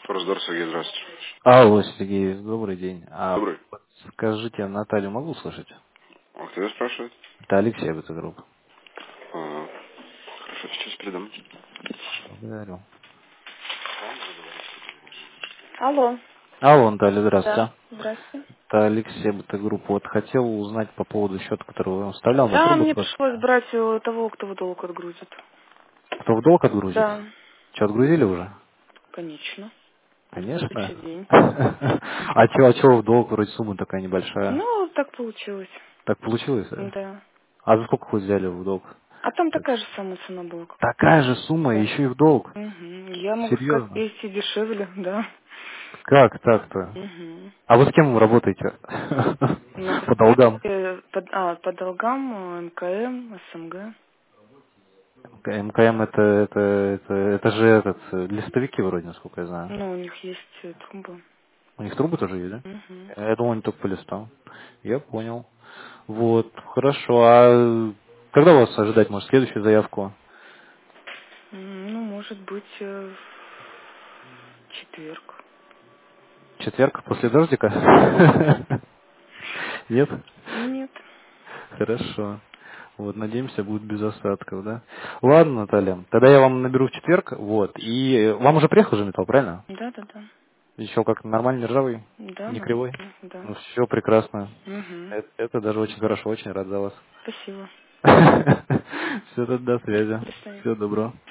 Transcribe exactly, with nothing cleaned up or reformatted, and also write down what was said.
Раздар Сергей, здравствуйте. Алло, Сергей, добрый день. А Добрый. скажите, Наталью могу слышать? А кто тебя спрашивает? Это Алексей Бета-групп. А, хорошо, сейчас передам. Благодарю. Алло. Алло, Наталья, Да, здравствуйте. здравствуйте. Это Алексей Бета-групп. Вот хотел узнать по поводу счета, который вы вам вставлял на Да, трубы мне просто. пришлось брать у того, кто в долг отгрузит. Кто в долг отгрузит? Да, Что, отгрузили уже? конечно. На Конечно. следующий день. А чего, а чего в долг? Вроде сумма такая небольшая. Ну, так получилось. Так получилось? Да? Да. А за сколько вы взяли в долг? А там такая же самая цена была, как Такая же сумма, да. еще и в долг. Угу. Я могу сказать, Серьезно? есть и дешевле, да. Как так-то? Угу. А вы с кем вы работаете? На По долгам. э, по, а, по долгам э, МКМ, СМГ. МКМ это, это, это, это же этот, э, листовики вроде, насколько я знаю. Ну, у них есть э, трубы. У них трубы тоже есть, да? Угу. Я думал, они только по листам. Я понял. Вот, хорошо. А когда вас ожидать, может, следующую заявку? Ну, может быть, э, в четверг. Четверг, после дождика? Нет? Нет. Хорошо. Вот, надеемся, будет без осадков, да? Ладно, Наталья, тогда я вам наберу в четверг, вот, и э, вам уже приехал же металл, правильно? Да, да, да. Еще как нормальный, ржавый, Да, не кривой? нормально, да. Ну, все прекрасно. Угу. Это, это даже очень хорошо, очень рад за вас. Спасибо. Все, тогда до связи. До свидания. Всего доброго.